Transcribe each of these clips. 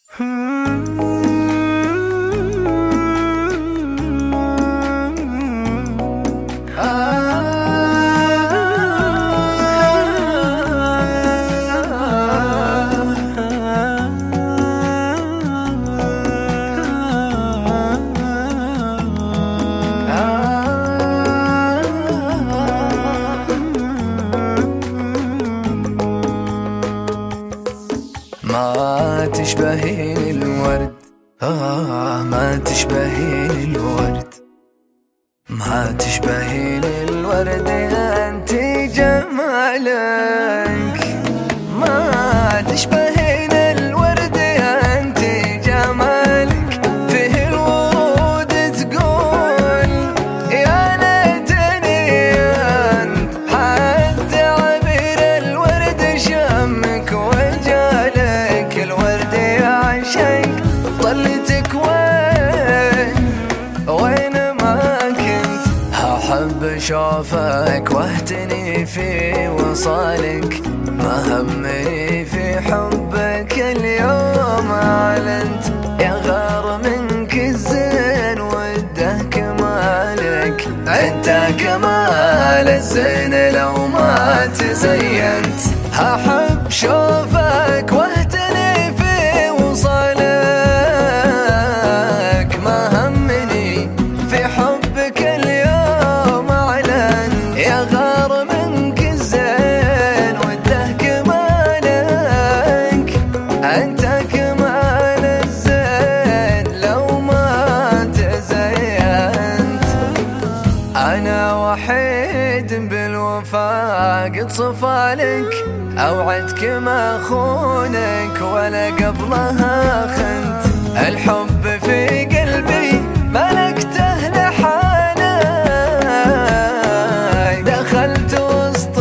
ما تشبهين الورد، ما تشبهين الورد، ما تشبهين الورد، أنت جمالك. ما تشبهين الورد، أنت جمالك. فيه الورود تقول يا ليتني أنت، حتى عبير الورد شمك وجالك. الورد يعشق طلتك وين ما كنت، أحب أشوفك واهتني في وصالك. ما همني في حبك اليوم أعلنت، يا غار منك الزين وده كمالك. أنت كمال الزين لو ما تزينت، أحب شوفك واهتني في وصالك. ما همني في حبك اليوم أعلن، يا غار منك الزين وده كمالك. أنت كمال الزين لو ما تزينت. أنا وحيد بالوفاء قد صفالك، أوعدك ما خونك ولا قبلها خنت. الحب في قلبي ملكته لحالك، دخلت وسط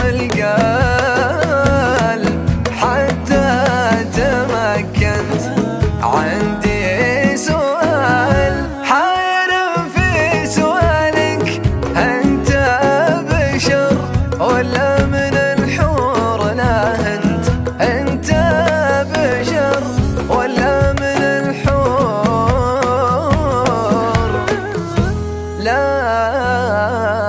القلب حتى تمكنت. عندي سؤال حير في سؤالك، أنت بشر ولا من الحور؟ لا أنت بشر ولا من الحور؟ لا